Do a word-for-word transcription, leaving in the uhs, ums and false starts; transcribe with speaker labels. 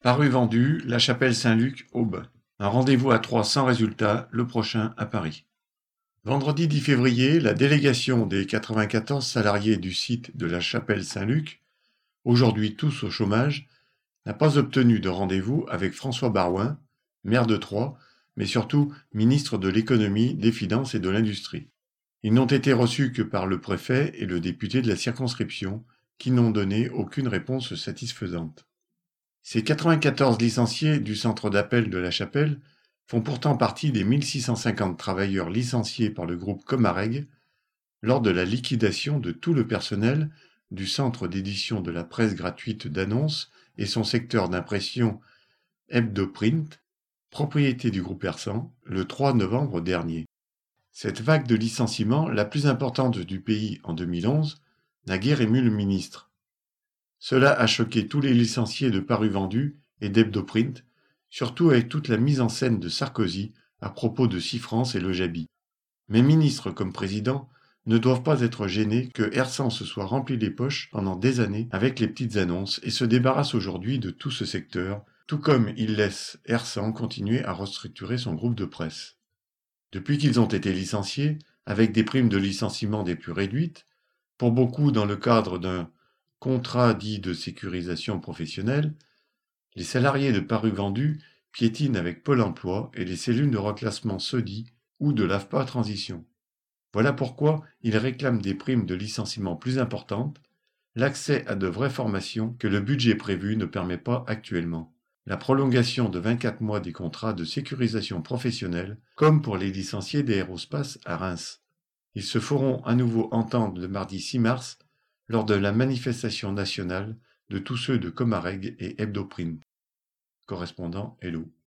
Speaker 1: Paru vendu, La Chapelle-Saint-Luc, Aube. Un rendez-vous à trois sans résultat, le prochain à Paris. Vendredi dix février, la délégation des quatre-vingt-quatorze salariés du site de La Chapelle-Saint-Luc, aujourd'hui tous au chômage, n'a pas obtenu de rendez-vous avec François Baroin, maire de Troyes, mais surtout ministre de l'économie, des finances et de l'industrie. Ils n'ont été reçus que par le préfet et le député de la circonscription, qui n'ont donné aucune réponse satisfaisante. Ces quatre-vingt-quatorze licenciés du centre d'appel de La Chapelle font pourtant partie des mille six cent cinquante travailleurs licenciés par le groupe Comareg lors de la liquidation de tout le personnel du centre d'édition de la presse gratuite d'annonces et son secteur d'impression Hebdoprint, propriété du groupe Ersan, le trois novembre dernier. Cette vague de licenciements, la plus importante du pays en deux mille onze, n'a guère ému le ministre. Cela a choqué tous les licenciés de Paru Vendu et d'Hebdoprint, surtout avec toute la mise en scène de Sarkozy à propos de Cifrance et le Jabi. Mais ministres comme président ne doivent pas être gênés que Ersan se soit rempli les poches pendant des années avec les petites annonces et se débarrasse aujourd'hui de tout ce secteur, tout comme il laisse Ersan continuer à restructurer son groupe de presse. Depuis qu'ils ont été licenciés, avec des primes de licenciement des plus réduites, pour beaucoup dans le cadre d'un contrat dit de sécurisation professionnelle, les salariés de Paru Vendu piétinent avec Pôle emploi et les cellules de reclassement SODI ou de l'A F P A Transition. Voilà pourquoi ils réclament des primes de licenciement plus importantes, l'accès à de vraies formations que le budget prévu ne permet pas actuellement, la prolongation de vingt-quatre mois des contrats de sécurisation professionnelle, comme pour les licenciés d'Aérospace à Reims. Ils se feront à nouveau entendre le mardi six mars lors de la manifestation nationale de tous ceux de Comareg et Hebdoprint. Correspondant Hello.